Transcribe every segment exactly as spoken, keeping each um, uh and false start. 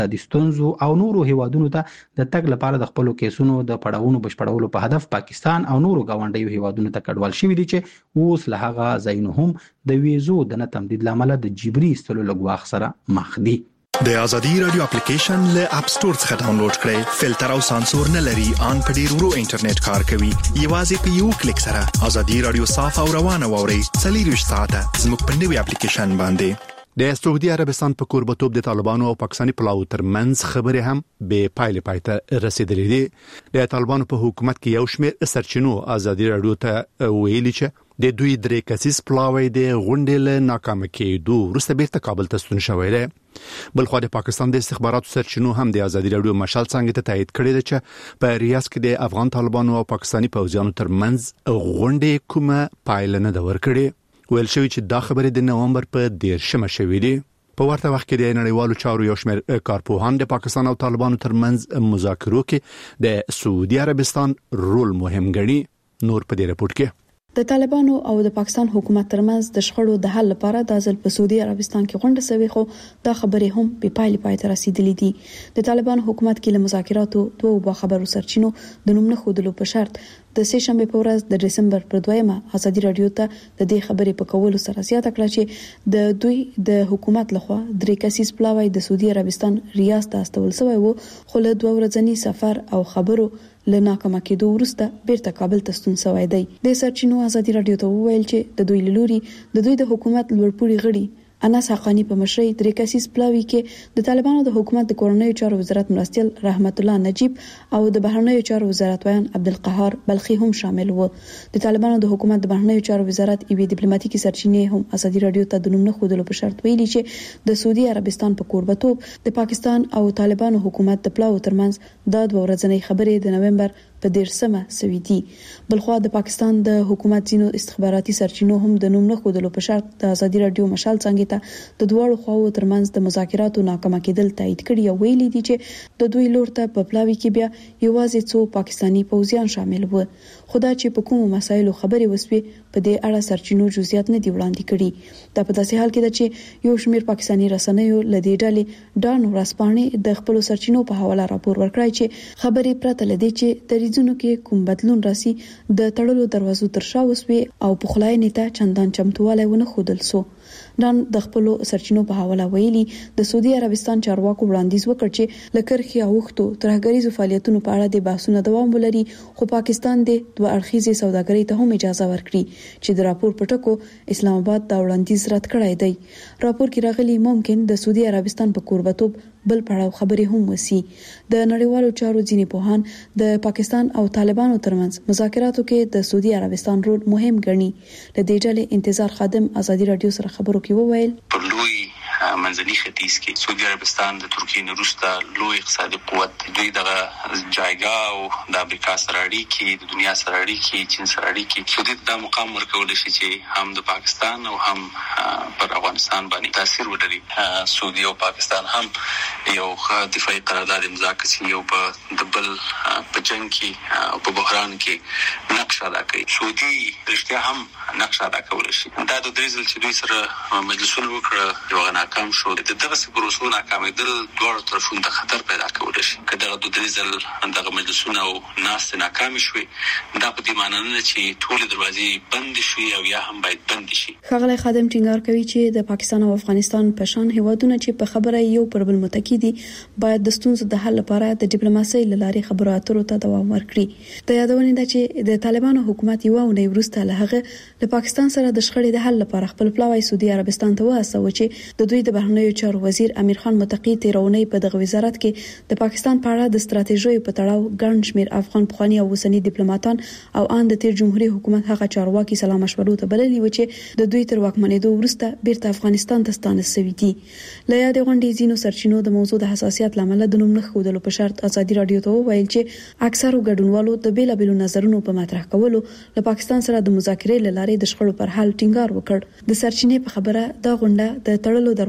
د ستونزو او نورو هیوادونو ته د تګ لپاره د خپل کیسونو د پړاوونو بشپړولو په هدف پاکستان او نورو گاونډیو هیوادونو ته کډوال شوي دي چې اوس له هغه ځایونو هم د ویزو د نه تمدید لامل د جبري استلو لګواخ سره مخ دي. د ازادي رادیو اپلیکیشن له اپ ستور څخه ډاونلوډ کړئ. فلټر او سانسور نه لري، ان په ډیر ورو انټرنیټ کار کوي. یوازې په یو کلیک سره ازادي رادیو صاف او روانه ووري. څلور ساعته زموږ په نوې اپلیکیشن باندې. د سعودي عربستان په کوربتوب د طالبانو او پاکستاني پلاوی ترمنځ خبرې هم به پایلې پایته رسیدلې دي. د طالبانو په حکومت کې یو شمېر سرچینو ازادي رادیو ته ویلي چې د دوی درې کسیز پلاوی د غونډې له ناکام کېدو وروسته بیرته کابل ته ستون شوی دی. بلخو د پاکستان د استخباراتو سرچینو هم د ازادي رادیو مشال څنګه ته تایید کړی دی چې په ریاض کې د افغان طالبانو او پاکستاني پوځیانو ترمنځ غونډې کومه پایله نه ده ورکړې. ویل شوی چې دا خبرې د نومبر په دیرشمه شوې دي. په ورته وخت کې د نړیوالو چارو یو شمېر کارپوهان د پاکستان او طالبانو ترمنځ مذاکرو کې د سعودي عربستان رول مهم ګڼي. نور په دې رپورت کې د طالبانو او د پاکستان حکومت ترمنځ د شخړو د حل لپاره د ځل په سعودي عربستان کې غونډه شوې، خو دا خبرې هم په پایلې پای ته رسیدلې دي. د طالبانو حکومت کې له مذاکراتو دوه باخبرو سرچینو د نوم نه خودلو په شرط د سه شنبه په ورځ د دسمبر پر دویمه ازادي رادیو ته د دې خبرې په کولو سره زیاته کړه چې د دوی د حکومت لخوا درې کسیز پلاوی د سعودي عربستان ریاض ته استول شوی وو، خو له دوه ورځنی سفر او خبرو له ناکامه کېدو وروسته بیرته کابل ته ستون شوی دی. د سرچینو ازادي رادیو ته وویل چې د دوی لوري د دوی د حکومت لوړپوړي غړي انس حقانی په مشرۍ درې کسیز پلاوی کې د طالبانو د حکومت د کورنیو چارو وزارت مرستیال رحمت الله نجیب او د بهرنیو چارو وزارت ویان عبدالقهار بلخی هم شامل وو. د طالبانو د حکومت د بهرنیو چارو وزارت ایوي ډیپلوماټیکي سرچینې هم ازادي رادیو ته د نوم نه خودلو په شرط ویلي چې د سعودي عربستان په کوربتوب د پاکستان او طالبانو حکومت د پلاو ترمنځ د دوه ورځنۍ خبرې د نومبر په دیرشمه سوي دي. بلخو د پاکستان د حکومت ځینو استخباراتي سرچینو هم د نوم نه خودلو په شرط د ازادي رادیو مشال څنګه ته د دوه خواو ترمنځ د مذاکراتو ناکامه کېدل تایید کړي او ویلي دي چې د دوی لور ته په پلاوی کې بیا یوازې څو پاکستاني پوځیان شامل وو. خدا چې په کومو مسایلو خبرې وسوي په دې اړه سرچینو جزئیات نه دی وړاندې کړي. دا په داسې حال کې ده چې یو شمېر پاکستاني رسنیو لدې ډلې ډان ورسپانې د خپل سرچینو په حواله راپور ورکړی چې خبرې پرته لدې چې د ریزونو کې کوم بدلون راسي د تړلو دروازو تر شا وسوي او په خلاینې ته چندان چمتواله ونه خودل سو. ډان د خپل سرچینو په حواله ویلي د سعودي عربستان چارواکو وړاندیز وکړ چې لکرخي اوختو ترهګریزو فعالیتونو په اړه د بحثونو دوام ولري، خو پاکستان د دوه اړخیزې سوداګرۍ ته هم اجازه ورکړي چې د راپور پټکو اسلام آباد دا وړاندیز رد کړی دی. راپور کې راغلي ممکن د سعودي عربستان په کوربتوب بل پړاو خبرې هم وسی. د نړیوالو چارو ځینې پوهان د پاکستان او طالبانو ترمنځ مذاکراتو کې د سعودي عربستان رول مهم ګڼي. د دې ډلې انتظار خادم ازادي رادیو سره خبرو کې وویل په لوی منځني ختیځ کې سعودي عربستان د ترکیې نه وروسته لوی اقتصادي قوت، دوی دغه جایګه او د امریکا سره اړیکې، د دنیا سره اړیکې، چین سره اړیکې، سعودي دا مقام ورکول شي چې هم د پاکستان او هم پر افغانستان باندې تاثیر ولري. سعودي او پاکستان هم یو دفاعي قرارداد امضا کړي، یو په د بل په جنگ کې او په بحران کې نقش ادا کوي. سعودي رښتیا هم نقش ادا کول شي. دا د درې ځل چې دوی سره مجلسونه وکړه یو غنا کم شو، د دغه پروسو ناکامېدل دوه طرفونو ته خطر پیدا کولی شي. که دغه دوه درې ځل دغه مجلسونه او ناستې ناکامې شوې، دا په دې معنی نه چې ټولې دروازې بندې شوې او یا هم باید بندې شي. ښاغلی خادم ټینګار کوي چې د پاکستان او افغانستان په شان هیوادونه چې په خبره یو پر بل متکی دي باید د ستونزو د حل لپاره د ډیپلوماسۍ له لارې خبرو اترو ته دوام ورکړي. د یادونې ده چې د طالبانو حکومت یو اونۍ وروسته له هغه د پاکستان سره د شخړې د حل لپاره خپل پلاوی سعودي عربستان ته وهڅاوه چې د دوی د بهرنیو چارو وزیر امیر خان متقی تیرونی په دغه وزارت کې د پاکستان په اړه د ستراتیژۍ په تړاو ګڼ شمېر افغان پخوانی او اوسنی ډیپلوماټان او ان د تیر جمهوریت حکومت هغه چارواکي سلام مشورو ته بللي و چې د دوی تر واکمنېدو وروسته بیرته افغانستان ته ستانه شوي دي. له یادې غونډې ځینو سرچینو د موضوع د حساسیت لامل د نوم نه ښودلو په شرط ازادي رادیو ته وویل چې اکثرو ګډونوالو د بیلابېلو نظرونو په مطرح کولو له پاکستان سره د مذاکرې له لارې د شخړو پر حل ټینګار وکړ. د سرچینې په خبره دا غونډه د تړلو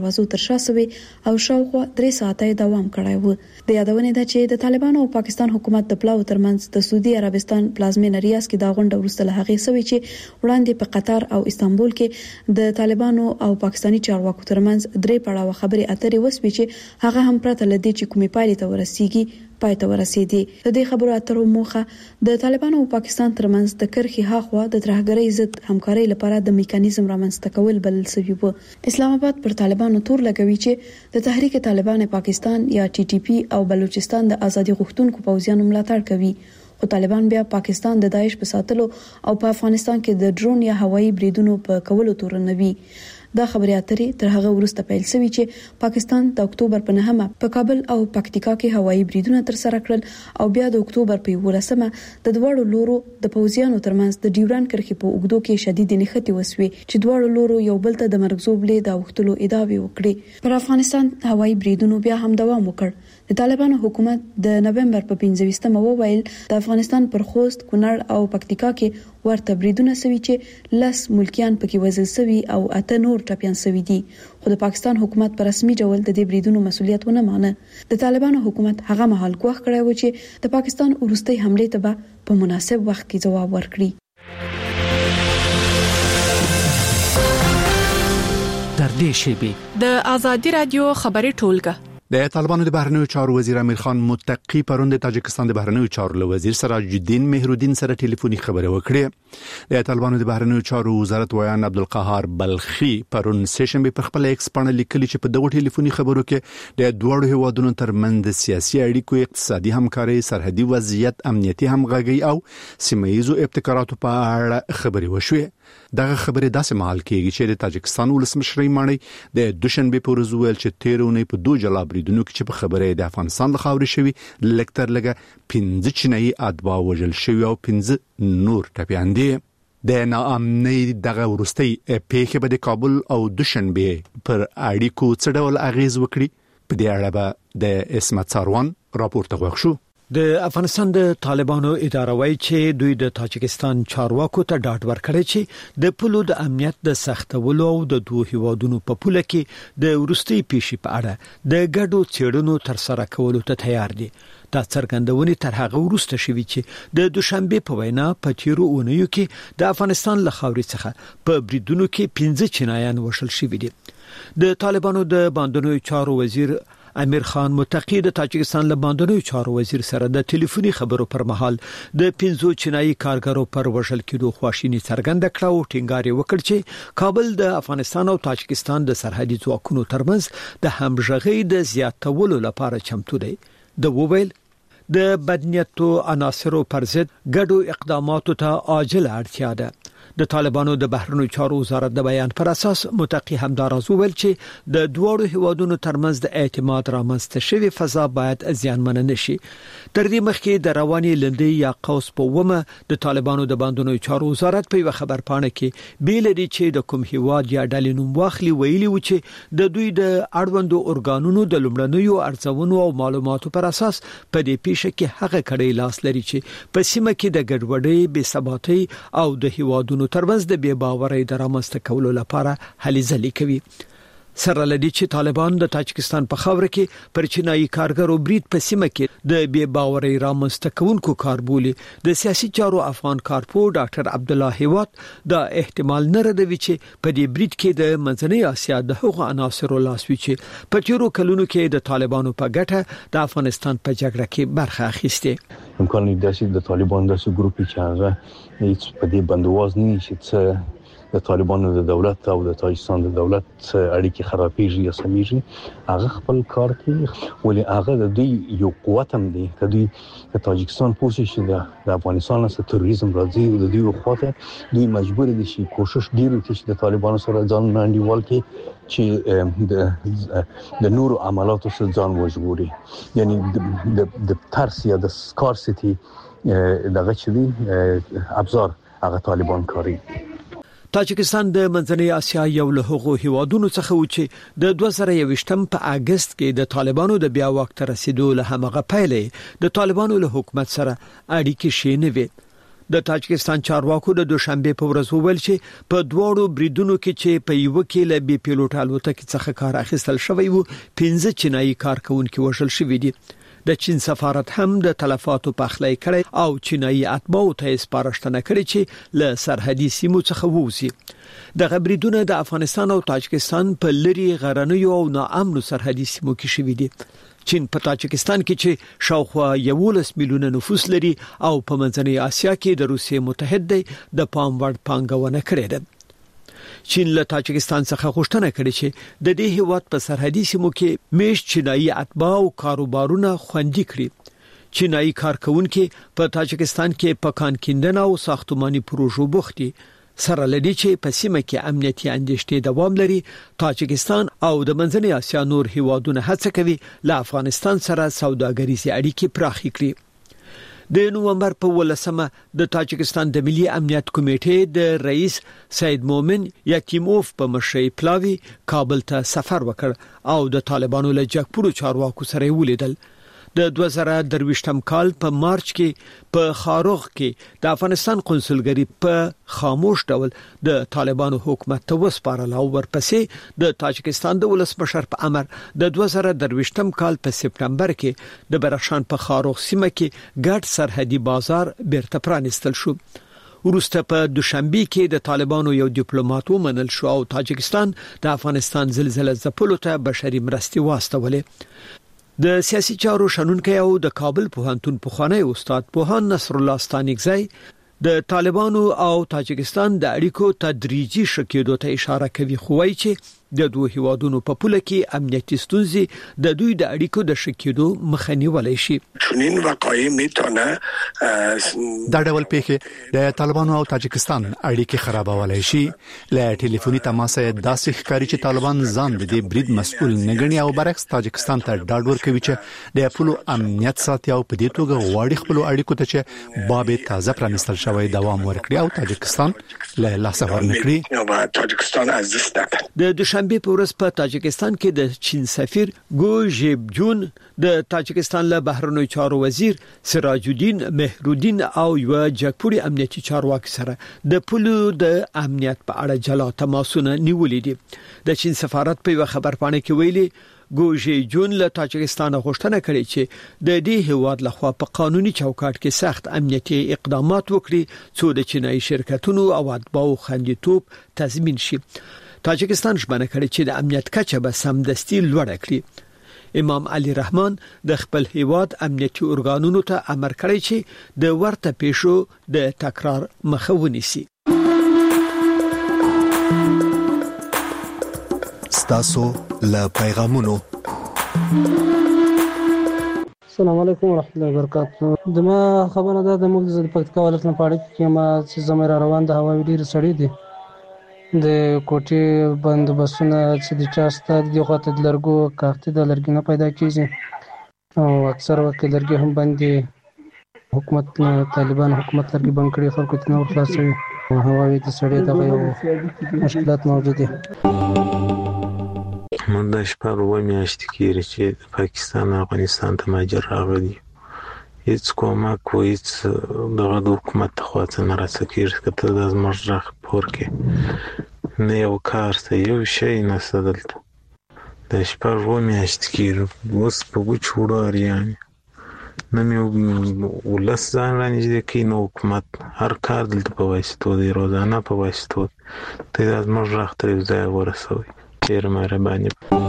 دروازو تر شا سوي او شاوخوا درې ساعته دوام کړی و. د یادونې ده چې د طالبانو او پاکستان حکومت د پلاو ترمنځ د سعودي عربستان پلازمینه ریاض کې دا غونډه وروسته له هغې سوي چې وړاندې په قطر او استانبول کې د طالبانو او پاکستاني چارواکو ترمنځ درې پړاوه خبرې اترې وسوي چې هغه هم پرته لدې چې کومې پایلې ته ورسیږي پای ته ورسېدي. د دې خبرو اترو موخه د طالبانو او پاکستان ترمنځ د کرخي هاخوا د ترهګرۍ ضد همکارۍ لپاره د میکانیزم رامنځته کول بلل شوی و. اسلام آباد پر طالبانو تور لګوي چې د تحریک طالبان پاکستان یا ټي ټي پی او بلوچستان د ازادي غوښتونکو پوځیانو ملاتړ کوي، خو طالبان بیا پاکستان د داعش په ساتلو او په افغانستان کې د ډرون یا هوایي بریدونو په کولو تورنوي. دا خبرې اترې تر هغه وروسته پیل شوې چې پاکستان د اکتوبر په نهمه په کابل او پکتیکا کې هوایي بریدونه تر سره کړل او بیا د اکتوبر په یولسمه د دوړو لورو د پوځیانو ترمنځ د ډیوران کرښې په اوږدو کې شدید نښتې وسوي چې دوړو لورو یو بل ته د مرګ زوبلې د وختلو ادعاوې وکړي. پر افغانستان هوایي بریدونو بیا هم دوام وکړ. د طالبانو حکومت د نومبر په پنځه ویشتمه وویل د افغانستان پر خوست، کونړ او پکتیکا کې ورته بریدونه سوي چې لس ملکیان پکې وژل سوي او اته نور ټپيان سوي دي، خو د پاکستان حکومت په رسمي ډول د دې بریدونو مسولیت ونه مانه. د طالبانو حکومت هغه مهال کوښښ کړی و چې د پاکستان وروستۍ حملې ته به په مناسب وخت کې جواب ورکړي. در دې شیبه د آزادی رادیو خبري ټولګه د طالبانو د بهرنیو چارو وزیر امیر خان متقی پرون د تاجکستان د بهرنیو چارو له وزیر سراج الدین مهرالدین سره ټلیفوني خبرې وکړې. د طالبانو د بهرنیو چارو وزارت ویان عبدالقهار بلخی پرون سهشنبه پر خپل ایکس باندې لیکلي چې په دغه ټلیفوني خبرو کې د دوه هیوادونو ترمنځ سیاسي اړیکو، اقتصادي همکاري، سرحدي وضعیت، امنیتي همغږي او سیمه‌ییزو ابتکاراتو په اړه خبرې وشوې. دغه خبرې داسې مهال کېږي چې د تاجکستان ولسمشر مانی د دوشنبه په ورځ ویل چې تیرونه په دوه جلا بریدونو کې چې په خبرې د افغانستان له خاورې شوی لکتر لګه پنځه چینایي اتباع وژل شوی او پنځه نور ټپيان دي. د ناامنۍ دغه ورستۍ پیښه به د کابل او دوشنبه پر اړیکو څه ډول اغیز وکړي؟ په دې اړه به د اسمت ساروان راپورته وښو. د افغانستان د طالبانو اداره وایي چې دوی د تاجکستان چارواکو ته ډاډ ورکړی چې د پولو د امنیت د سختولو او د دوه هیوادونو په پوله کې د ورستۍ پیښې په اړه د ګډو څېړنو تر سره کولو ته تیار دي. دا څرګندونې تر هغه وروسته شوې چې د دوشنبه په وینا په تیرو اونیو کې د افغانستان له خاورې څخه په بریدونو کې پنځه چینایان وشل شوي دي. د طالبانو د باندنیو چارو وزیر امیر خان متقی د تاجکستان له باندنیو چارو وزیر سره د ټلیفوني خبرو پر مهال د پنځو چینایي کارګرو پر وژل کېدو خواشینی څرګنده کړه او ټینګار وکړ چې کابل د افغانستان او تاجکستان د سرحدي ځواکونو ترمنځ د همغږۍ د زیاتولو لپاره چمتو دی. د وویل د بدنیتو عناصرو پر ضد ګډو اقداماتو ته عاجل اړتیا ده. د طالبانو د بهرنیو چارو وزارت د بیان پر اساس متقی همدارز ویل چې د دوه هیوادونو ترمنځ د اعتماد رامنځته شوی فضا باید ازیانمن نشي. تر دې مخکې د رواني لندې یا قوس په ومه د طالبانو د باندنیو چارو وزارت په یو خبر پاڼه کې بیل دي چې د کوم هیواد یا ډلې نوم واخلي ویلي و چې د دوی د اړوندو ارګانونو د لومړنیو ارزونو او معلوماتو پر اساس په دې پیښه کې هغه کړي لاس لري چې په سیمه کې د ګډوډۍ، بې ثباتۍ او د هیوادونو ترمنځ د بې باورۍ د رامنځته کولو لپاره هلې ځلې کوي. سره لدی چې طالبان د تاجکستان په خاور کې پر چینایي کارګرو برید په سیمه کې د بې باورۍ رامنځته کوونکو کاربولي د سیاسي چارو افغان کارپو ډاکټر عبد الله هیوات دا احتمال نه ردوي چې په دې برید کې د منځنۍ اسیا د حقوق عناصرو لاسوي چې په تیرو کلونو کې د طالبانو په ګټه د افغانستان په جګړه کې برخه اخیسته. امکان لري چې د طالبان داسې ګروپ چې هغه هیڅ په دې بندواز نه شي چې د طالبانو د دولت او د تاجکستان د دولت اړیکې خرابېږي یا سمېږي، هغه خپل کار کوي. ولې هغه د دوی یو قوت هم دی که دوی د تاجکستان پوه شي د افغانستان څخه تروریزم راځي، د دوی خواته دوی مجبور دي چې کوشش ډېر وکړي چې د طالبانو سره ځان انډیوال کړي چې د د نورو عملاتو سره ځان وژغوري. یعنی د د ترس یا د سکارسيتي دغه چې دی ابزار هغه طالبان کاری. تاجکستان د منځنۍ اسیا یو له هغو هیوادونو څخه و چې د دوه زره یوویشتم په اگست کې د طالبانو د بیا وخت رسیدو له همغه پیلې د طالبانو له حکومت سره اړیکې شې نه وې. د تاجکستان چارواکو د دوشنبه په ورځ وویل چې په دواړو بریدونو کې چې په یو کې له بي پیلوټ الوتکې څخه کار اخیستل شوی وو پنځه چینایي کارکونکو وژل شوی دي. د چین سفارت هم د تلفاتو پخلی کړي او چینایي اتباعو ته سپارښتنه کړې چې له سرحدي سیمو څخه ووځي. د غبرګونونه د افغانستان او تاجکستان په لری غرنیو او ناامنو سرحدي سیمو کې شوي دي. چین په تاجکستان کې چې شاوخوا یولس میلیونه نفوس لري او په منځنۍ اسیا کې د روسیې متحد دی د پام وړ پانګونه کړې ده. چین له تاجکستان څخه غوښتنه کړې چې د دې هیواد په سرحدي سیمو کې میش چینایي اتباع او کاروبارونه خوندي کړي. چینایي کارکونکو په تاجکستان کې په کان کیندنه او ساختماني پروژو بوختي. سره لدی چې په سیمه کې امنیتي اندېښنې دوام لري. تاجکستان او د منځنۍ اسیا نور هیوادونه هڅه کوي له افغانستان سره سوداګریزي اړیکې پراخې کړي. د نومبر په ولسمه د تاجکستان د ملي امنیت کمیټې د رئیس سید مومن یتیموف په مشرۍ پلاوی کابل ته سفر وکړ او د طالبانو له جګپورو چارواکو سره ولیدل. د دوه زره درویشتم کال په مارچ کې په خاروغ کې د افغانستان قونسلګری په خاموش ډول د طالبانو حکومت ته وسپارل او ورپسې د تاجکستان د ولسمشر په امر د دوه زره درویشتم کال په سپټمبر کې د بدخشان په خاروغ سیمه کې ګډ سرحدي بازار بیرته پرانستل شو. ورسته په دوشنبه کې د طالبانو یو ډیپلوماټ ومنل شو او تاجکستان د افغانستان زلزلې ځپلو ته بشري مرستې واستولې. د سیاسي چارو شنونکي او د کابل پوهنتون پخوانی استاد پوهان نصر الله ستانګزی د طالبانو او تاجکستان د اړیکو تدریجي شکېدو ته اشاره کوي، خو وايي چې د دوه هیوادونو په پوله کې امنیتي ستونزې د دوی د اړیکو د شکېدو مخه نیولای شي. چنین واقعي میتونه دا ډول پیښې د طالبانو او تاجکستان اړیکې خرابولای شي. له ټلیفوني تماس داسې ښکاري چې طالبان ځان د دې برید مسؤل نه ګڼي او برعکس تاجکستان ته ډاډ ورکوي چې د خپل امنیت ساتي او په دې توګه غواړي خپل اړیکو ته چې باب تازه پرانستل شوی دوام ورکړي او تاجکستان له لاس ورنکړي. تاجکستان از دست ندهد. د دوشنبه په ورځ په تاجکستان کې د چین سفیر ګو ژیب جون د تاجکستان له بهرنیو چارو وزیر سراج الدین مهرودین او یو جګپوري امنیتي چارواکي سره د پولو د امنیت په اړه جلا تماسونه نیولې دي. د چین سفارت په خبرپاڼه کې ویلي ګوژي جون له تاجکستان غوښتنه کړې چې د دې هیواد لخوا په قانوني چوکاټ کې سخت امنیتي اقدامات وکړي څو د چینایي شرکتونو او اتباعو خوندیتوب تضمین شي. تاجکستان ژمنه کړې چې د امنیت کچه به سمدستي لوړه کړي. امام علي رحمان د خپل هیواد امنیتي ارګانونو ته امر کړی چې د ورته پیښو د تکرار مخه ونیسي. ستاسو له پیغامونو. السلام علیکم ورحمۃ اللہ وبرکاتہ. دما خبره ده د موږ د پکتیکا ولایت نه پاړی کې ما چې زموږ را روان د هواوی ډیر سړی دي د کوټي بندوبستونه چې د چاسته د خواته د لرګو کارت د لرګي نه پیدا کیږي او اکثر وخت لرګي هم باندې حکومت طالبان حکومت لرګي بند کړي خلکو ته نور خلاصوي. هواوی د سړی دغه یو مشکلات موجود دي. من د شپږ و میاشتې کېږي چې پاکستان افغانستان ته مهاجر راغلي. هیڅ کومک و هیڅ دغه د حکومت خوا څخه نه راڅکېږي که ته د زموږ غږ پور کې نه یو کار ته یو شی نشته دلته. د شپږ و میاشتې کېږي اوس په وچ وړو اریان نه مې ولس ځان رانږدې کوي نه حکومت. هر کار دلته په واسطو دی، روزانه په واسطو. ته د زموږ غږ ته یو ځای ورسوئ. ډېر مهرباني.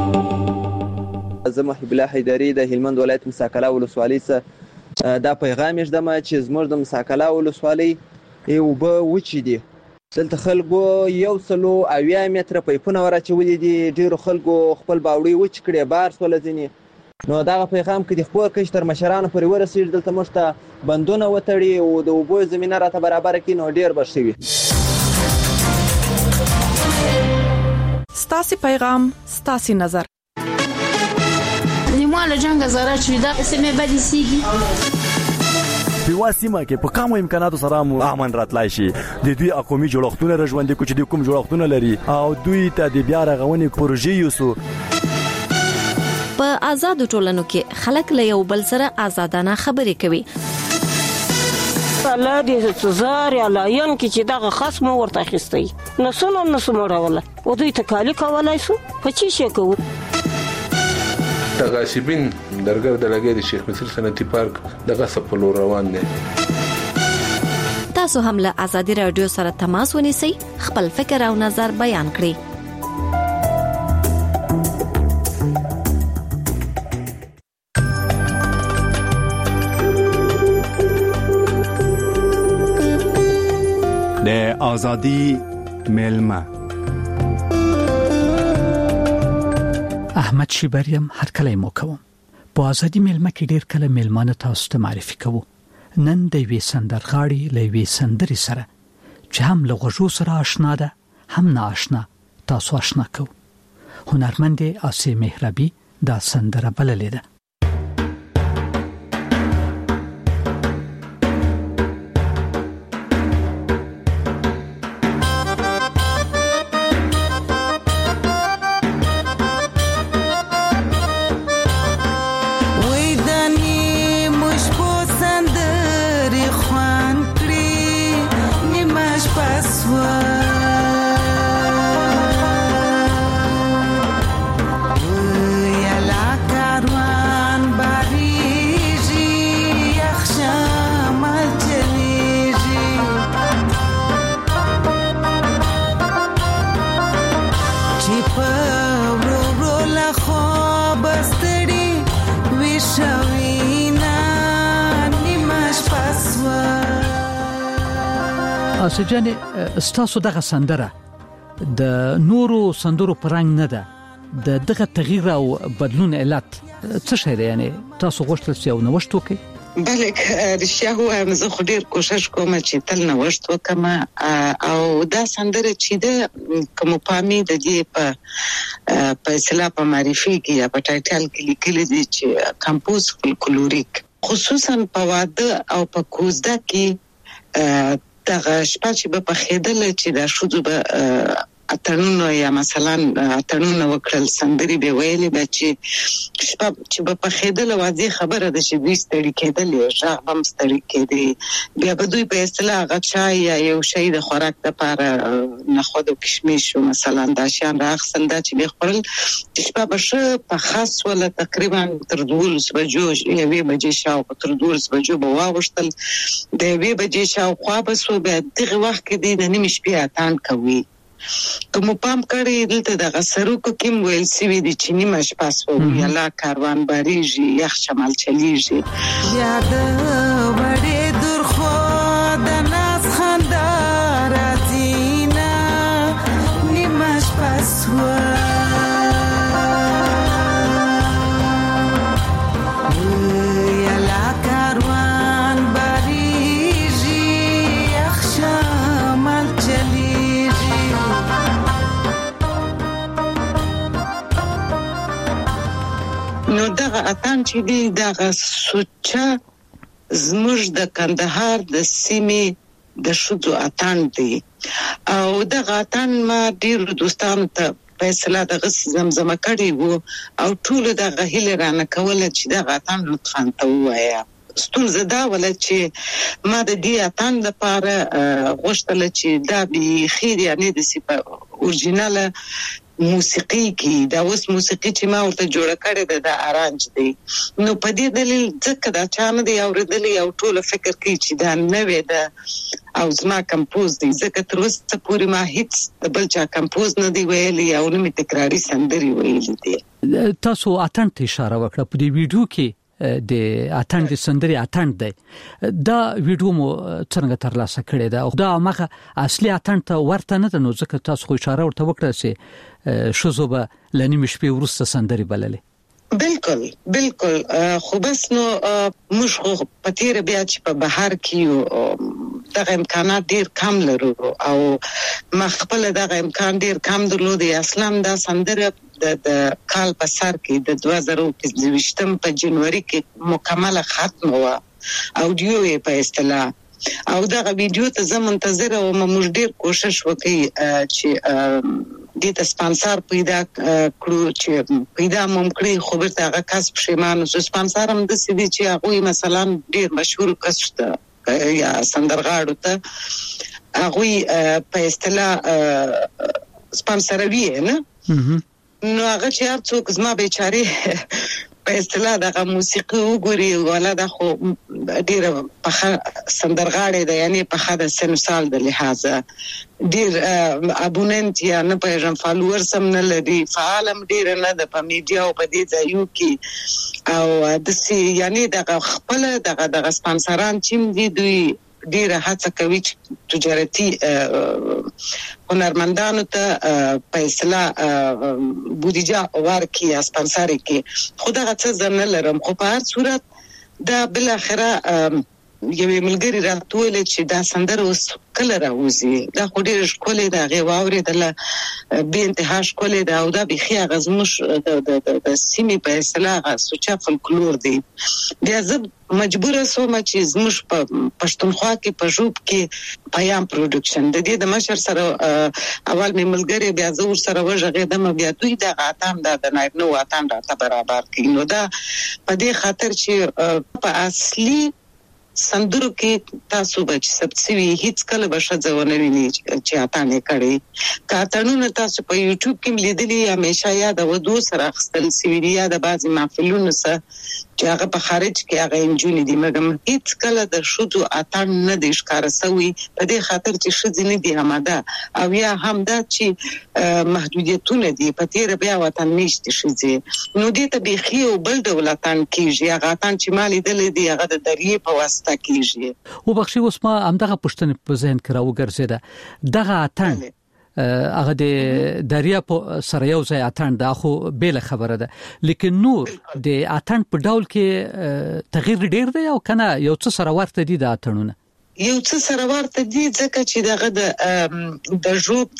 زه محب الله حیدري د هلمند ولایت مساکلا ولسوالۍ څخه دا پیغام ږدم چې زموږ د مساکلا ولسوالۍ اوبه وچې دي. دلته خلکو یو سلو اویا متره پایپونه وراچولي دي. ډېرو خلکو خپل باوړۍ وچ کړې، بار سوله ځینې. نو دغه پیغام که د خپور کش تر مشرانو پورې ورسېږي دلته موږ ته بندونه وتړي او د اوبو زمینه راته برابره کړي نو ډېر به ښه وي. ستاسي پیغام ستاسي نظر. لیمواله جنگ زاره چې دا سمې بدی سیږي په واسمه کې په کومو امکاناتو سره مو امن راتلای شي. د دوی اقومي جوړښتونه رژوندې کوچ دي کوم جوړښتونه لري او دوی ته د بیا رغونې پروژې یوسو. په آزاد ټولنو کې خلک له یو بل سره آزادانه خبرې کوي. الله دې زار یا لاین کې چې دغه خصم ورته خستي نو سونه نو سموراله او دوی ته کالی کولای شو په چی شي کوو تغاسبین درګر د لګي د شیخ مصر صنعتي پارک دغه سپلو روان دي. تاسو هم له ازادي رادیو سره تماس ونیسئ، خپل فکر او نظر بیان کړئ. د ازادي ملما احمد شیبریم هر کله مو کوم په ازادي ملما کې ډیر کله ملمانه تاسو ته معرفي کوو. نن د وی سندرغاړي لوي سندري سره چې هم له غوږو سره آشنا ده هم نه آشنا تاسو آشنا کو. هنرمند آسی مهربي دا سندره بللې ده. سجانه استاسو دغه سندره د نورو سندرو پرنګ نه ده، د دغه تغییر او بدلون علت څه شی دی؟ یعنی تاسو غوښتل چې یو نوښت وکړئ؟ بله رښتیا هو زه خو ډیر کوشش کوم چې تل نوښت وکم او دا سندره چې ده کوم پامي د دې په په اصطلاح په معرفي کې یا په ټایټل کې لیکل دي چې کمپوز فولکلوریک، خصوصا په واده او په کوزده کې دغه شپه چې به په خېدل چې د شوزو به اتنونو یا مثلا اتنونو وکړل سندري به ویلې د چې شپه چې به په خېدل واځي خبره ده چې دوی ستړي کېدل یا ژغ هم ستړي کېدل، بیا به دوی په اصطلاح غچای یا یو شی د خوراک لپاره نخود او کشمش مثلا دا شان راخصل دا چې به خپل شپه به په خاص ولا تقریبا تر دولس بجو یوې بجې شاو تر دولس بجو به واغشتل د یوې بجې شاو خو به سو به دغه وخت کې د نیمه شپې اتان کوي. کوم پام کړی دلته د غسرو کو کیم ویل سی وی د چینی مش پاس وو یلا کاروان باریږي یخ شمال چلیږي یاد وړې دور خو د ناس خندار اتینا نیمش پاس وو یلا کاروان باریږي یخ شمال چلیږي. نو دغه اتان چې دی دغه سوچا زموږ د کندهار د سیمې د شوزو اتان دی او دغه اتان ما ډیر دوستانو ته په اصطلاح دغه زمزمه کړی وو او ټول دغه هیله رانه کوله چې دغه اتان لطفاً ته وایا. ستونزه دا ولا چې ما د دې اتان لپاره غوښتل چې دا به خیر یعنی د سیپا اورجینال موسیقي کې دا اوس موسیقي چې ما ورته جوړ کړې ده د ارانج دی نو په دې دلیل ځکه دا چانه دی اوریدلی او ټول فکر کوي چې دا نوې ده او زما کمپوز دی ځکه تر اوسه پورې ما هیڅ د بل چا کمپوز نه دی ویلي او نه می تکراری سندري ویلي دي. تاسو اتن ته اشاره وکړه په دې ویډیو کې د اتن د سندري اتن دی دا ویډیو مو څنګه ترلاسه کړی دا او دا مخه اصلي اتن ته ورته نه ده نو ځکه تاسو خو اشاره ورته وکړه چې شوزو به لنی مشپې ورسته سندري بللې. بالکل بالکل خو بس نو موږ خو پتیره بیا چې په بهر کې دغه امکانات ډیر کم لرو او ما خپل دغه امکان ډیر کم درلود. اصلا دا سندره د کال په سر کې د دوه زره پنځه په جنوري کې مکمل ختم و اودیو یې په اصطلاح او دغه ویډیو ته زه منتظر او موږ ډیر کوشش وکړي چې د ته سپانسر پیدا کړو چې پیدا ممکن خو برته هغه کس پښیمانه شو. سپانسر هم د سې دي چې هغه مثلا ډیر مشهور کس شته یا سندرغاړو ته هغه په اصطلاح سپانسروي نه نو هغه چې هر څوک زما بیچاره په اصطلاح دغه موسیقي وګوري ولا د خو ډیره په سندرغاړي ده یعنی په خاطر سن سال د لحاظه ډیر ابوننت یا نه پېژن فالوور سم نه لري فعالم ډیر نه د په میډیا او په دې ځایو کې او د سي یعنی دغه خپل دغه دغه سپانسران چې دي دوی ډیره هڅه کوي چې تجارتي هنرمندانو ته په اصطلاح بودیجه ورکړي یا سپانسر کړي خو دا څه ځنه لرم خو په هر صورت دا بل اخره یوه ملګری راټول چې دا سندره اوس کله راوځي دا خو ډیر ښکلې ده غي واورېدله به انتها ښکلې ده او دا بخي غزمش د د سیمې په اصطلاح سوچا فولکلور دی بیا زه مجبوره سوم چې زموږ په پښتونخوا کې په ژوب کې پیام پروډکشن د دې د مشر سره اول مې ملګری بیا زه ور سره وژغېدم بیا دوی د غاتام د نایب نو وطن راته برابر کړي نو دا په دې خاطر چې په اصلي سندرو کې تاسو بچ سبسوي هیڅ کله بشځونه ویني چې اتانه کړي کاتنونه تاسو په یوټیوب کې لیدلي همیشه یاد و دو سره خپل سویریا د بعضی محفلونو سره چې هغه په خارج کې هغه انجونی دي مګم هیڅ کله د شودو اتان نه د ښکار سوي په دې خاطر چې شذ نه دي همدا او یا هم دا چې محدودیتونه دي په تیر بیا وطن نشته شذ نو دې ته بيخي او بل دولتان کېږي هغه اتان چې مالي دل دي هغه د دریې په واسطه کیږي او بخښي اوس ما همدغه پښتنې په ذهن کې راوګرځیده دغه اتن هغه د دریا په سره یو ځای اتن دا خو بیل خبره ده لیکن نور د اتن په ډول کې تغییر ډیر دی او کنه یو څه سره ورته دي د اتنونه یو څه سره ورته دي ځکه چې دغه د د ژوب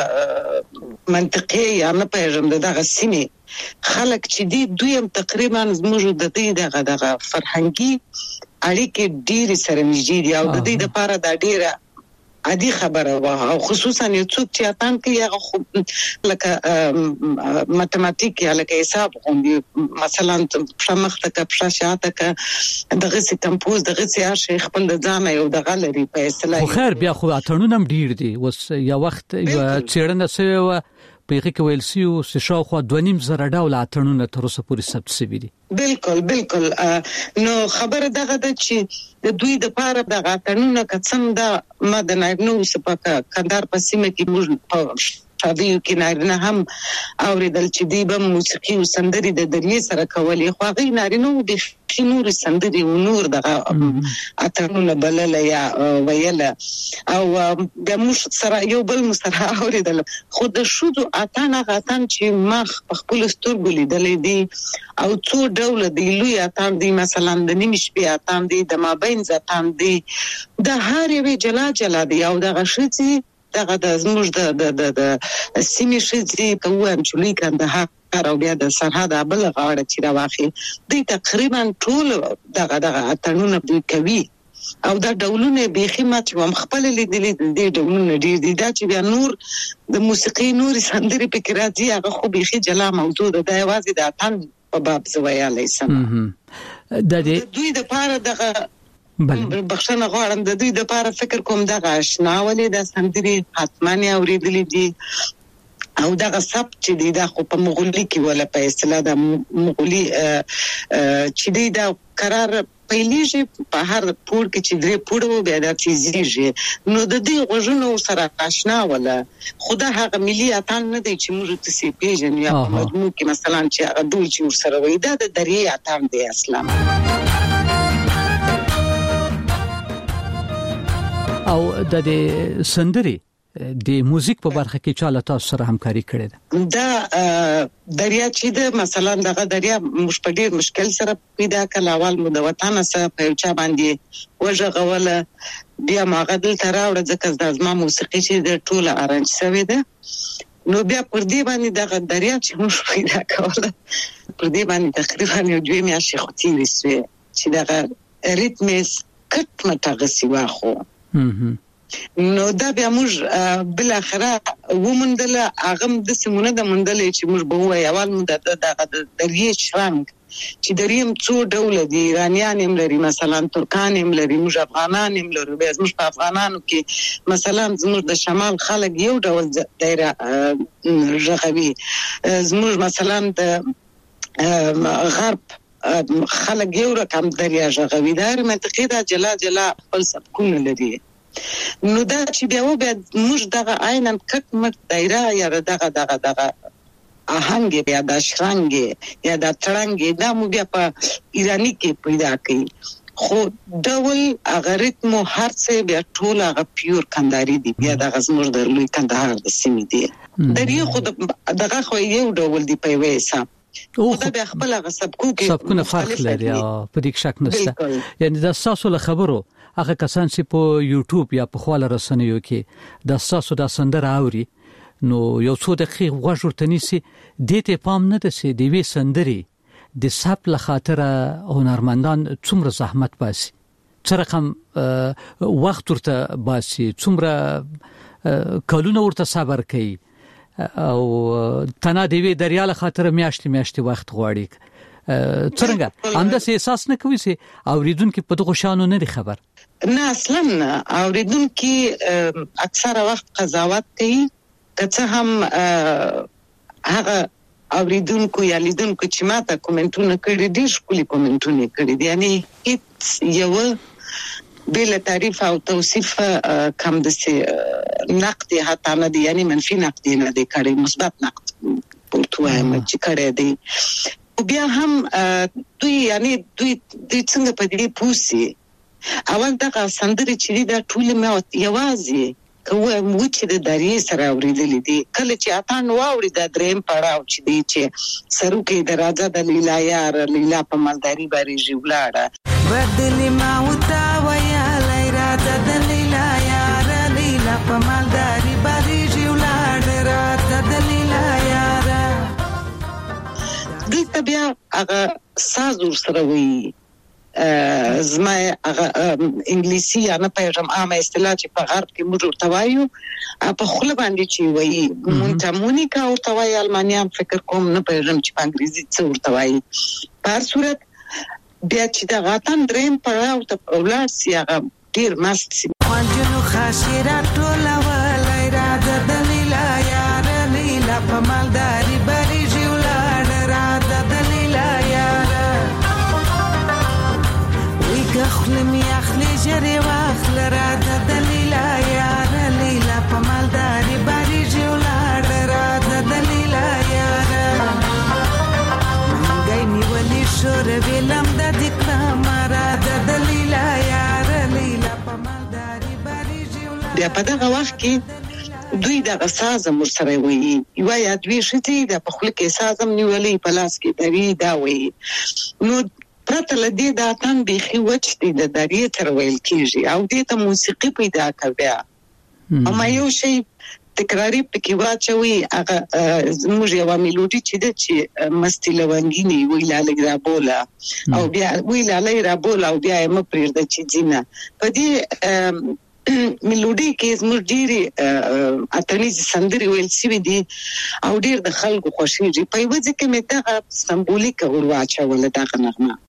د منطقي یا نه پېژم دغه سیمه خلک چې دي دویم تقریبا زموږ د دې دغه دغه فرهنګي اړیکې ډېر سره نږدې دي او د دې لپاره دا ډیره عادي خبره وه او خصوصا یو څوک چې اتان کې هغه خو لکه ماتماتیک یا لکه حساب غوندي مثلا شمخته کا پښاشه کا دغه سي کمپوز دغه سي هر خپل د ځان یو دغه لري په اصطلاح خو خیر بیا خو اتنونه ډیر دي وس یو وخت یو چیرنه سوي په هغه کې ویل سی او شاو خو دوه نیم زره ډول اتنونه تر اوسه پورې ثبت شوي دي بالکل بالکل نو خبره دغه د چې د دوی د پاره د اتنونه کڅم د مدنایب نو سپکه کندار په سیمه کې موږ شادیو کې نارینه هم اوریدل چې دی به موسیقي او سندري د دریې سره کولې خو هغه نارینه د نور سندري او نور دغه اتنونه بلل یا ویل او د موږ سره یو بل مسره اوریدل خو د شودو اتانه غاتن چې مخ په خپل سترګو لیدلې دي او څو ډول دی لوی اتان دی مثلا د نیمش بیا اتان دی د مابین ځاتان دی د هر یو جلا جلا دی او د غشتي دغه د زموږ د د د سیمې شذي کوم چې لیک انده او بیا د سرحد بل غاړه چې دا واخی د تقریبا ټول دغه دغه اتنونه دوی کوي او دا ډولونه بيخي مات و خپل لیدلې د ډولونه ډیر دي دا چې بیا نور د موسیقي نور سندري فکر راځي هغه خو بيخي جلا موضوع ده د یوازې د اتن په باب زویا لیسم د دوی د پاره دغه بخښنه غواړم د دوی د لپاره فکر کوم دغه آشنا ولې د سندري حتمانه اوریدلې دي او دغه سب چې دی د خو په مغولي کې ولا په اصطلاح د مغولي چې دی د قرار پیلېږي په هر پور کې چې درې پورو بیا د تیزیږي نو د دې غوژنو سره آشنا ولا خدا هغه ملي اتان نه دی چې موږ ته سي پیژن یا په مجموع کې مثلا چې هغه دوی چې سره وې دا د درې اتان دی اصلا او د سندري د موزیک په برخه کې چاله تاسو سره همکاري کړې ده دا دریا چې د مثلا دغه دریا مشپډیر مشکل سره پیدا کول اول مو د وطن سره په چا باندې وژغول بیا ماغدل تراوړ ځکه د ازما موسیقي چې د ټوله ارنج شوی ده نو بیا پر دې باندې دغه دریا چې مو پیدا کول پر دې باندې تقریبا یو دوی میاشتې خو تیرې سوې چې دغه ریتمس کټ مټه غسی واخو نو دا بیا موږ بل اخره ومندل هغه د سیمونه د مندل چې موږ به وای اول مونږ د د دریې شرنګ چې دریم څو ډول دي ایرانیان هم لري مثلا ترکان هم لري موږ افغانان هم لري بیا موږ په افغانانو کې مثلا زموږ د شمال خلک یو ډول دایره ژغوي زموږ مثلا د غرب خلک یو رقم دریا ژغوي دا منطقه دا جلا جلا خپل سبکونه لري نو دا چې بیا و بیا موږ دغه عیناً کټ مټ دایره یا دغه دغه دغه آهنګ یا د شرنګ یا د ترنګ دا مو بیا په ایرانی کې پیدا کړي خو ډول اغریتم هر څه بیا ټول هغه پیور کنداري دي بیا د غزمر د لوی کندهار د سیمې دي درې خو دغه خو یو ډول دی په وېسا او دا بیا خپل هغه سبکو کې سبکونه فرق لري په دې شک نشته یعنی د تاسو له خبرو هغه کسان چې په یوټیوب یا په خواله رسنیو کې د تاسو د سندره اوري نو یو څو دقیقې غوږ ورته نیسي د ته پام نه دسي د وی سندري د سپ له خاطر هنرمندان څومره زحمت باسي څه رقم وخت ورته باسي څومره کلونه ورته صبر کوي او تنا دی وی دریا له خاطر میاشتې میاشتې وخت غواړي څنګه انداز احساس نه کوي چې اوریدونکو په دغه شانو نه دی خبر نه اصلا نه اوریدونکو اکثره وخت قضاوت کوي که څه هم هغه اوریدونکو یا لیدونکو چې ماته کومنټونه کړي دي ښکلي کومنټونه کړي دي یعنی هیڅ یو بل تعریف او توصیف کم دسي نقد حتی نه دي یعنی منفي نقد نه دي کړي مثبت نقد ورته وایم چې کړي دي او بیا هم دوی یعنی دوی د څنګه په دې پوسی اول دغه سندري چې دا ټول مې یوازې کوه مو چې د دریې سره اوریدلې دي کله چې اتان واوري د دریم پړاو چې دی چې سرو کې د راځه د لیلا یار لیلا په مالداري باندې ژولاړه بدلی ما وتا ویا لیلا د لیلا یار لیلا په مالداري باندې ژولاړه راځه د لیلا یار د بیا هغه ساز ور سره وی زما هغه انګلیسي یا نه پېژم عامه اصطلاح چې په غرب کې موږ ورته وایو په خپل باندې چې وایي مونته مونیکا ورته وایي المانیان فکر کوم نه پېژم چې په انګریزي څه ورته وایي په هر صورت بیا چې دا غاتن دریم پړاو ته ولر سي هغه ډیر مست سي وانجنو خاصیرا ټولا ولای را د لیلا یار لیلا په مالداري بری ژولاړ را د لیلا یار خپل می اخلي جري واخل را د لیلا یار لیلا په مالداري باري ژولاړ را د لیلا یار منګي نیولې شور ویلم د دکړه را د لیلا یار لیلا په مالداري باري ژولاړ بیا په دغه وخت کې دوی دغه ساز مر سره وایي یو یا دوی شتي د په خپل کې سازم نیولې په لاس کې دوی دا وایي نو پرته لدې دا تن بيخي وچتي د دریې تر ویل کیږي او دې ته موسیقي پیدا کوي اما یو شی تکراری پکې واچوي هغه زموږ یو میلودي چې د چې مستی لونګینی ویلا لګرا بولا او بیا ویلا لګرا بولا او بیا م پرېږد چې جینا په دې میلودي کې زموږ ډېری اتنې سندري ویل سی دي او ډېر د خلکو خوشیږي په وځ کې مې دا سمبولیک ورواچول دا غنغمه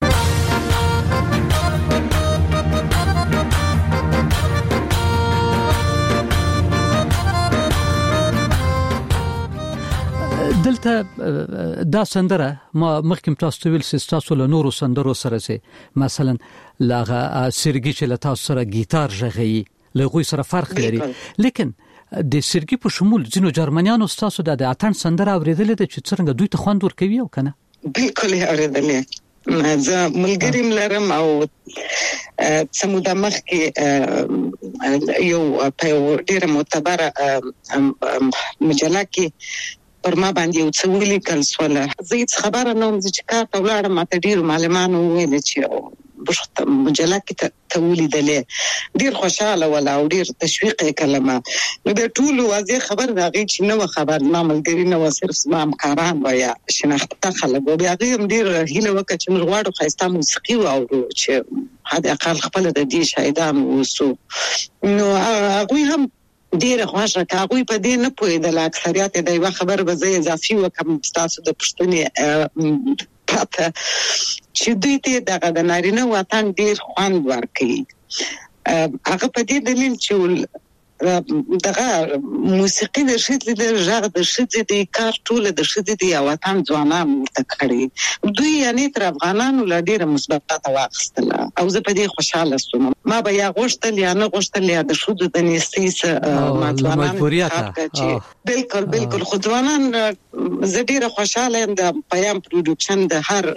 دلته دا سندره ما مخکې تاسو ویل چې تاسو له نورو سندرو سره سي مثلا لاغه سرګي چې له تاسو سره گیتار ژغي لغوي سره فرق لري لیکن د سرګي په شمول ځینو جرمنیانو تاسو د اتن سندره اوریدلې د چې څنګه دوی ته خوند ورکوي او کنه بالکل اوریدلې زه ملګری ملرم او سموده مخ کې یو په ډیره معتبره مجله کې پر ما باندې یو څه ولیکل سواله زه هیڅ خبره نه وم چې کار ته ولاړم ماته ډیر معلومات وویل چې مجله کې ته ولیدلې ډیر خوشاله ولا او ډیر تشویق کلمه نو د ټول واضح خبر راغی چې نو خبر ما ملګری نو صرف ما همکاران ویا شناخته خلک او بیا هم ډیر هیله وکړه چې موږ غواړو خاصه موسیقي او چې هدا اقل خپل د دې شاهدان وسو نو هغه هم ډیره خوښه کاغوي په دې نه پوهیدل اکثریت د یو خبر به زه اضافي وکم تاسو د پښتنې پاته چې دوی ته دغه د نارینه وطن ډیر خوند ورکړي هغه په دې دلیل چې دغه موسیقي د شته د ژغ د شته د کار ټول د شته د وطن ځوانان تکړي دوی یعنی تر افغانانو لا ډیره مثبت واخستله او زه په دې خوشاله سوم ما به یا غوښتل یا نه غوښتل یا د شود د نيستيس ما ځوانان بالکل بالکل خو ځوانان زه ډیره خوشاله یم د پیام پروډکشن د هر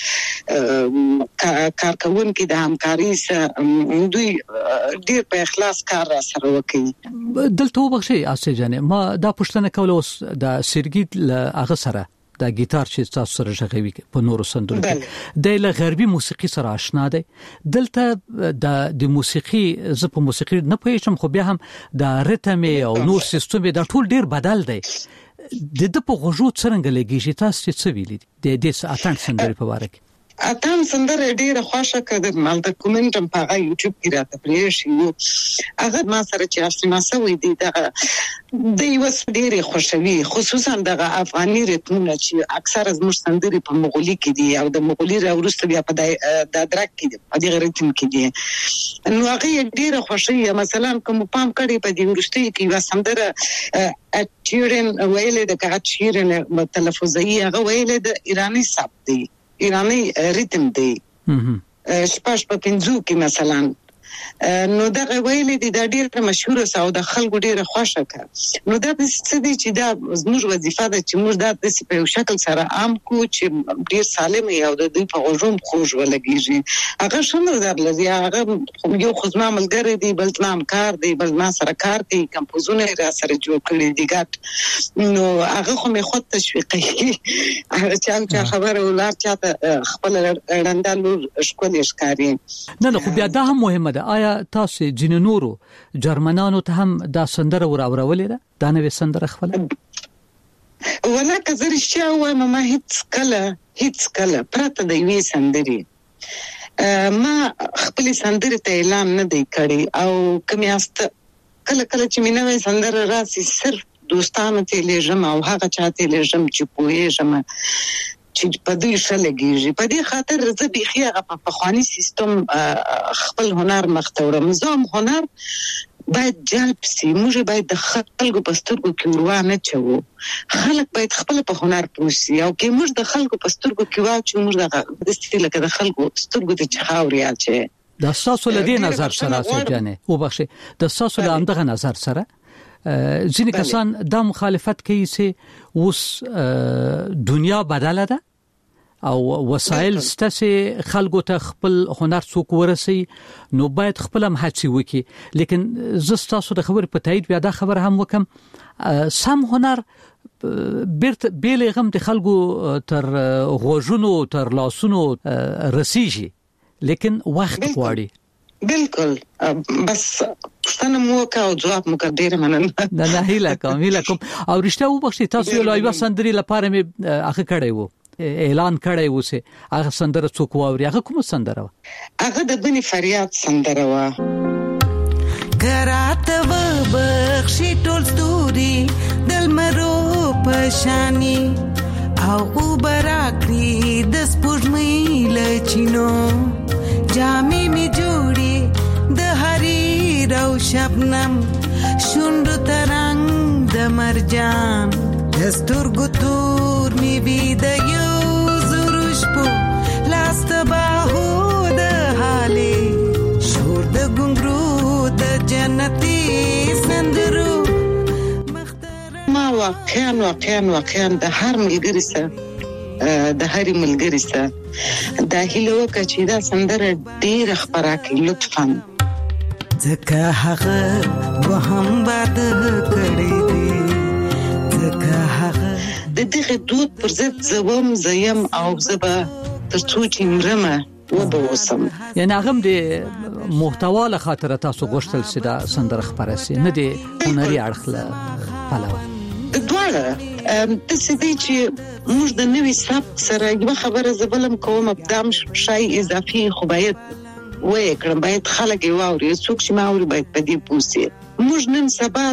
کارکونکو د همکاري سره دوی ډیر په اخلاص کار را سره وکړي دلته وبخښي اسه جانه ما دا پښتنه کوله اوس د سرګیت هغه سره د گیتار چې تاسو سره ژغوي په نورو سندرو کې د له غربي موسیقي سره آشنا دی دلته د د موسیقي ز په موسیقي نه پېښم خو بیا هم د ریتم او نور سیستم د ټول ډیر بدل دی د د په غوږو څنګه لګیږي تاسو څه ویلي د دې اتن سندري په اړه کې اتم سندره ډیره خوښه کړه مال د کومنټم په یوټیوب کې راته پریښی هغه ما سره چې آشنا سوي دي دغه د یو ډیره خوشوي خصوصا دغه افغاني ریتمونه چې اکثره زموږ سندري په مغولي کې دي او د مغولي راورسته بیا په د درک کې دي په دغه ریتم کې دي نو هغه ډیره خوشوي مثلا کوم پام کړي په دې ورسته کې یو سندره اچیرن ویلې د کاچیرن تلفظي هغه ویلې د ایرانی سبت دی ایرانی ریتم دی شپږ په پنځو کې مثلا نو دا ویلې دي دا ډیره مشهور او د خلکو ډیره خوښه کړه نو دا څه دي چې دا زموږ وظیفه ده چې موږ دا په یو شکل سره عام کو چې ډیر سالم یو د دوی په غوږم خوږ ولګیږي هغه شنو درلږي هغه یو خدمت ملګری دی بل تمام کار دی بل ما سره کار دی کمپوزونه را سره جوړ کړی دی ګټ نو هغه خو مې خود تشویقي هغه چې خبره ولر چاته خپل رندالو شکل ښکاری نه نه خو بیا دا هم مهمه ده آیا تاسو جنونورو جرمنانو ته هم دا سندره ور اورولې ده دا نوې سندره خپل ولا کزر شیا و ما هیڅ کله هیڅ کله پرته د وی سندري ما خپل سندري ته اعلان نه دی کړی او کمیاست کله کله چې مینه سندره راسي صرف دوستانو ته لېږم او هغه چاته لېږم چې پوهېږم چې په دې شلګيږي په دې خاطر زه بيخي هغه په خواني سیستم خپل هنر مختورم نظام هنر باید جلب سي موږ باید د خلکو په سترګو کې ورونه چوو خلک باید خپل په هنر پوښي او کې موږ د خلکو په سترګو کې واچو موږ د ستیل کې د خلکو سترګو ته چخاوري اچي د ساسو لدی نظر سره سجانه وبخښي د ساسو له اندغه نظر سره ځینې کسان د مخالفت کوي چې اوس دنیا بدله ده او وسایل ستاسو خلکو ته خپل هنر څوک ورسي نو باید خپل هم هڅه وکړي لیکن زستاسو د خبر په تایید بیا دا خبر هم وکم سم هنر بیرته بیلغم د خلکو تر غوژونو تر لاسونو رسیږي لیکن وخت غواړي بالکل بس پښتنه مو کا او جواب مو ډیر مننه نه نه هیله کوم هیله کوم او رښتیا وبخښي تاسو یو لایو سندري لپاره مې هغه کړی وو اعلان کړی وو چې هغه سندره څوک واوري هغه کوم سندره هغه د بني فریاد سندره وا ګرات و بخشي ټول ستوري دل مرو پشانی او براکری د سپوږمۍ لچینو جامې می جوړي د حریر او شبنم شوند ترنګ د مرجان دستور ګتور می بي د یو زروش په لاست باهو د حالي شور د ګنګرو د جنتي سندرو ما واقعا واقعا واقعا د هر ملګری سره د هر ملګری سره دا هیله وکړه چې دا سندره ډیر خبره کوي لطفاً ځکه هغه وهم باد کړی دی ځکه هغه د دغه دود پر ضد زوم زیم او زبا تر څو چې مرمه و به وسم. یعنی هغه د محتوا له خاطر تاسو غوښتل سي دا سندره خبره سي نه د هنري اړخ له پلوه دواړه د سدي چې موږ د نوې سبک سره یو خبره زبلم کوم ابدام شای اضافي خو باید وای کړم باید خلک یې واوري څوک چې ما اوري باید په دې پوسي. موږ نن سبا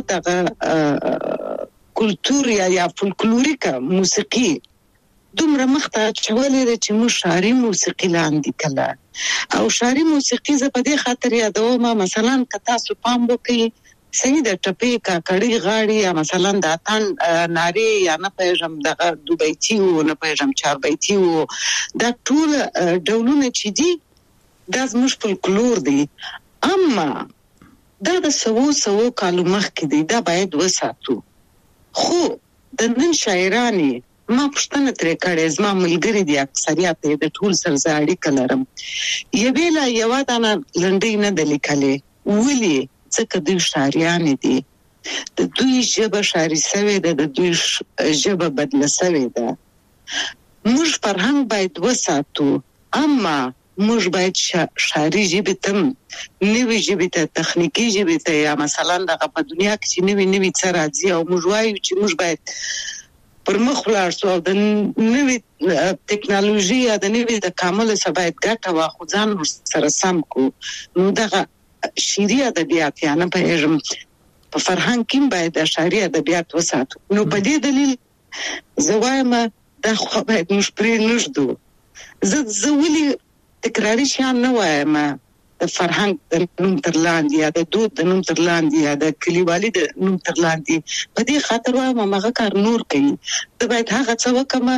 دغه کلتور یا یا فولکلوریکا موسیقي دومره مخته چولې چې موږ شعري موسیقي لاندې کړه او شعري موسیقي زه په دې خاطر یادوم مثلا که تاسو پام وکړئ صحیح د ټپې کاکړي غاړي یا مثلا د اتن ناری یا نه پېژم دغه دوبېتی او نه پېژم چار بیتی او دا ټول ډولونه چې دي دا زموږ فولکلور دی اما دا د سوو سوو کالو مخکې دی دا باید وساتو. خو د نن شاعرانی ما پښتنه ترې کړې زما ملګری دي اکثریت د ټول سره اړیکه لرم یوه لا یو دانه لنډۍ نه د لیکلې ولي ځکه دوی شاعران دي د دوی ژبه شاعري سوي ده د دوی ژبه بدله سوي ده. موږ فرهنګ باید وساتو اما موږ باید شاعري ژبه تم نوې ژبه ته تخنیکی ژبه ته یا مثلا دغه په دنیا کې چې نوې نوې څه راځي او موږ وایو چې موږ باید پر مخ ولاړ شو د نوې ټکنالوژي یا د نوې د کامل سره باید ګټه واخو ځان سره سم کو. نو دغه شعري ادبیات یا نه پېژم په فرهنګ کې باید د شعري ادبیات وساتو. نو په دې دلیل زوایم دا خو باید موږ پرې نشدو. زه زه ولي تکراری شان نه وایم د فرهنګ د نوم تر لاندې یا د دود د نوم تر لاندې یا د کلیوالي د نوم تر لاندې په دې خاطر وایم هغه کار نور کوي ته باید هغه څه وکم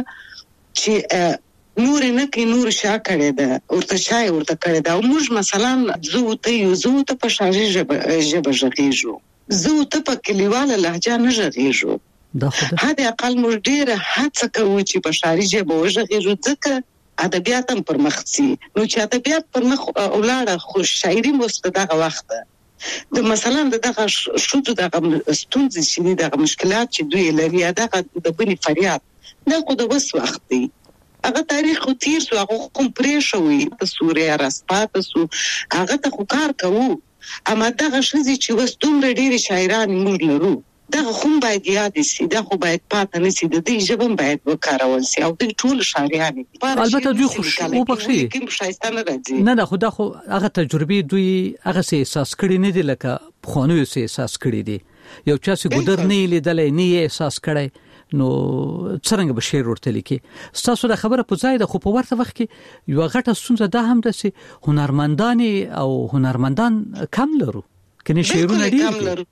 چې نور نه کوي نور شا کړي ده ورته شای ورته کړي ده. موږ مثلا زو ته یو زو ته په شاجي ژبه ژبه ژغېږو زو ته په کلیواله لهجه نه ژغېږو دا خو هدا اقل موږ ډېر هڅه کوو چې په شاعري ژبه وژغېږو ځکه ادبیات هم پرمختسي. نو چې ادبیات پرمخ اولاړه خو شاعري مستدغه وخت د مثلا دغه شوتو دغه ستونزې چې دغه مشکلات چې دوی لري دغه د بني فریاد دا خو د وس وخت دی هغه تاریخ خو تیر سو هغه کوم پرې شوی د سوریا راسپات سو هغه ته خو کار کوو اما دغه شذي چې وس دومره ډېری شاعران موږ لرو دغه خو باید یاد شي دا خو باید پاتې نشي د دې ژبه باید وکارول شي او د ټول شاعران البته دوی خو او بخشي کوم شایستانه راځي نه نه خو دا خو هغه تجربه دوی هغه سه احساس کړی نه دي لکه خونوي سه احساس کړی دي یو چا چې ګدر نه لیدلې نه احساس کړی نو څنګه به شعر ورته لیکي. تاسو دا خبره په ځای ده خو په ورته وخت کې یو غټه ستونزه ده هم ده چې هنرمندان او هنرمندان کم لرو کني شعرونه دي کم لرو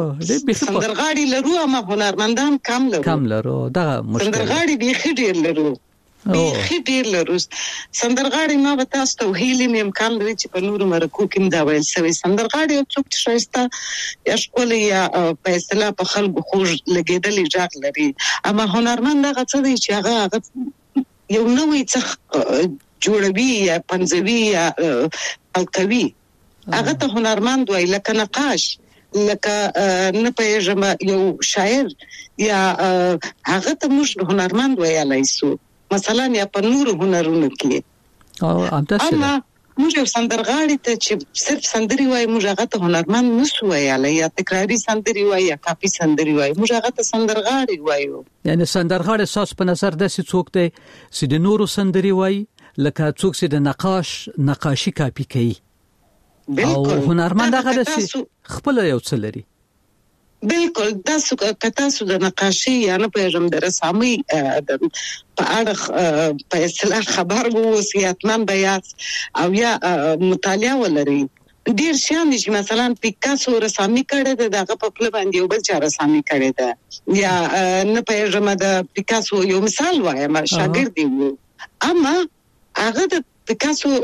سندرغاړي لرو اما هنرمندان کم لرو کم لرو دا مشکل سندرغاړي به خډیر لرو به خډیر لرو سندرغاړي ما به تاسو ته هیلې مې امکان لري چې په نورو مرکو کې دا ویل سوي سندرغاړي څوک شایسته یا شکول یا په اصطلاح په خلکو خوږ لګیدلې ځاګ لري اما هنرمند هغه څه دی چې هغه یو نوې څه جوړوي یا پنځوي یا الکوي هغه ته هنرمند وای لکه نقاش لکه نه پېژم یو شاعر یا هغه ته موږ هنرمند وایلای سو مثلا یا په نور هنرونو کې او امتاسه اما موږ سندرغاړي ته چې صرف سندري وای موږ هغه ته هنرمند نشو وایلای یا تکراری سندري وای یا کاپي سندري وای موږ هغه ته سندرغاړي وایو. یعنی سندرغاړي اساس په نظر د څوک دی چې د نورو سندري وای لکه څوک چې د نقاش نقاشي کاپي کوي او هنرمند هغه د خپل یو څه لري. بالکل تاسو کتاسو د نقاشي یا نه پېژم د رسامي په اړه په اصطلاح خبر وو سیاتمن بیات او یا مطالعه ولري ډیر شان دي چې مثلا پیکاسو رسامي کړي ده دغه په خپل باندې یو بل چا رسامي کړي ده یا نه پېژم د پیکاسو یو مثال وایم شاګرد دی اما هغه د پیکاسو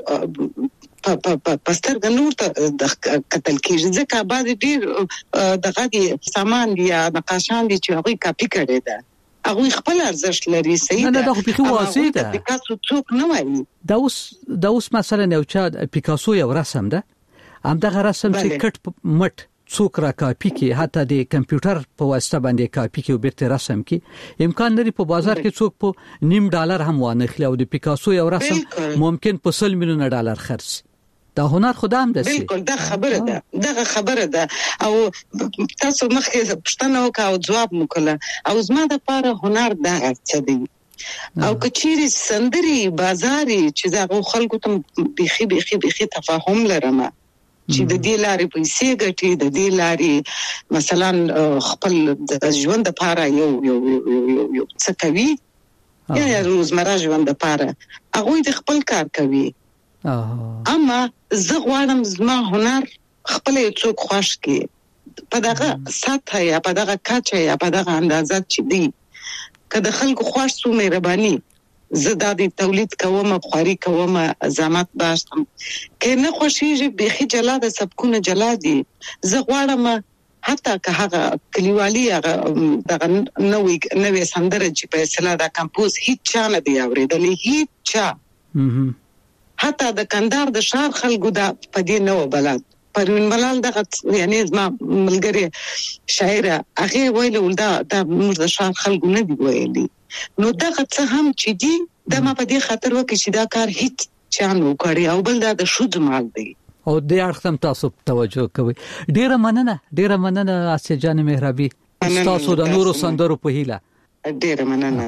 په په پستر د نور ته د قتل کېږي ځکه بعد ډیر دغه دي سامان یا نقاشان دي چې هغه کاپي کړي ده هغه خپل ارزښت لري صحیح ده. نه دا خو په واسطه ده پیکاسو څوک نه وایي دا اوس دا اوس مثلا یو چا پیکاسو یو رسم ده هم دغه رسم چې کټ مټ څوک را کاپی کې حتی د کمپیوټر په واسطه باندې کاپی کې او بیرته رسم کې امکان لري په بازار کې څوک په نیم ډالر هم وانه خلی او د پیکاسو یو رسم ممکن په سل میلیون ډالر خرڅ دا هنر خدام ده بالکل دا خبره ده دا خبره ده او تاسو مخکې پښتنه وکاو او جواب وکړه او زما د پاره هنر دا څه دی او کچيري سندري بازاري چې دا خلکو ته بيخي بيخي بيخي تفاهم لرمه چې د دې لارې پیسې ګټي د دې لارې مثلا خپل ژوند لپاره یو یو یو یو څه کوي یا روزمره ژوند لپاره هغه د خپل کار کوي اما زه غواړم زما هنر خپل څوک خوښ کړي په دغه ساته یا په دغه کاچه یا په دغه اندازه چې دی کله خلکو خوښ سو مهرباني زدا دي تولید کومه بخاري کومه زحمت باشم کنه خوشیږي بيخي جلاده سبکونه جلادي زه غواړم حتی که هغه کلیوالي هغه دغه نوې نوې سندره چې په اصطلاح دا کمپوز هیڅ چا نه دی اورېدلې هیڅ چا حتی د کندهار د شهر خلکو دا پدې نو بلد پروین ملال دغه یعنی زما ملګری شاعر هغه ویل دا د موږ د شهر خلکو نه دی ویلي نو دغه څه هم چې دی د ما په دې خاطر وکړي چې دا کار هیڅ چا نه وکړي او بل دا د شود مال دی او د اړختم تاسو توجه کوي ډیره مننه ډیره مننه اسیا جان مهربي تاسو د نورو سندرو په هیله ډیره مننه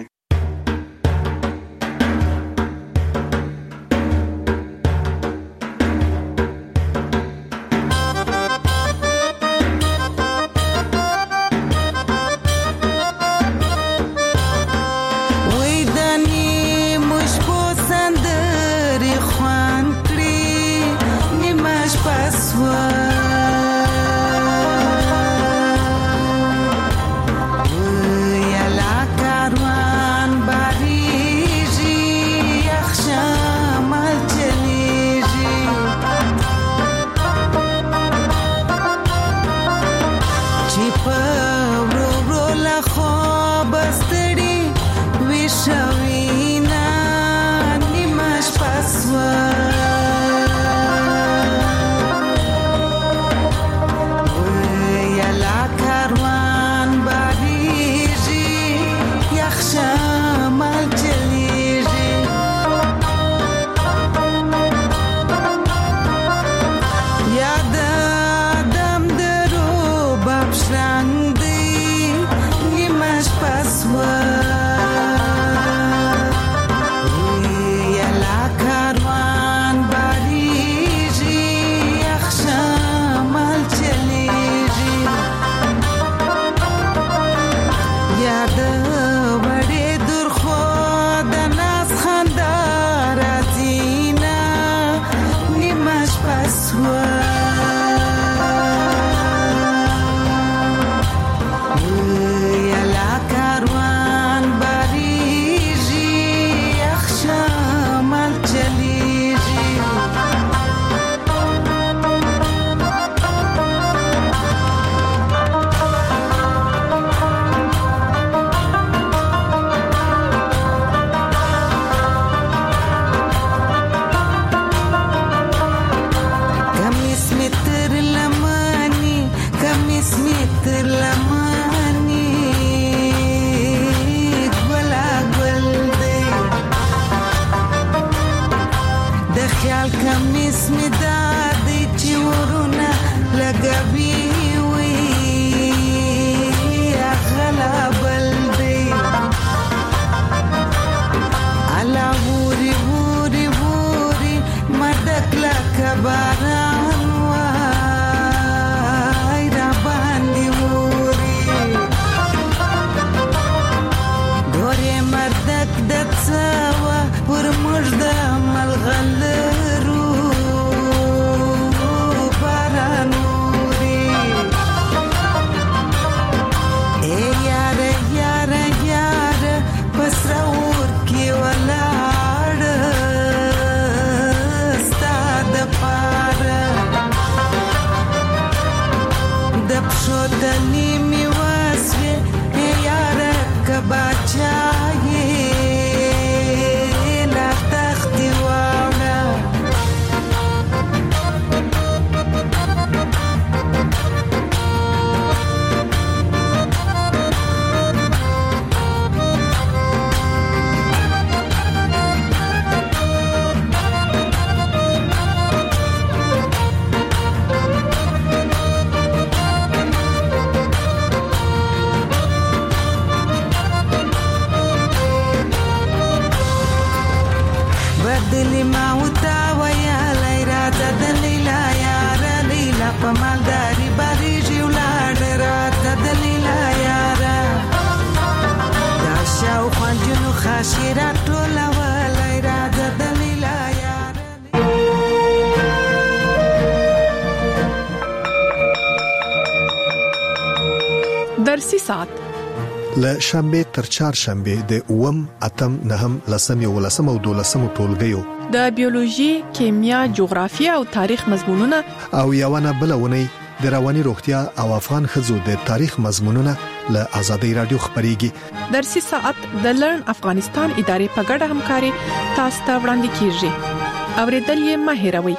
درسي ساعت ل شنبه تر چهارشنبه د اوم اتم نهم لسم یو لسم او دولسم ټولګیو د بیولوژي، کیمیا، جغرافیه او تاریخ مضمونونه او یوونه بلونه د رواني روغتیا او افغان خزو د تاریخ مضمونونه له آزادۍ رادیو خبريږي. درسي ساعت د لرن افغانستان ادارې په ګډه همکاري تاسو ته وړاندې کیږي. اوریدل یې مه هېروئ.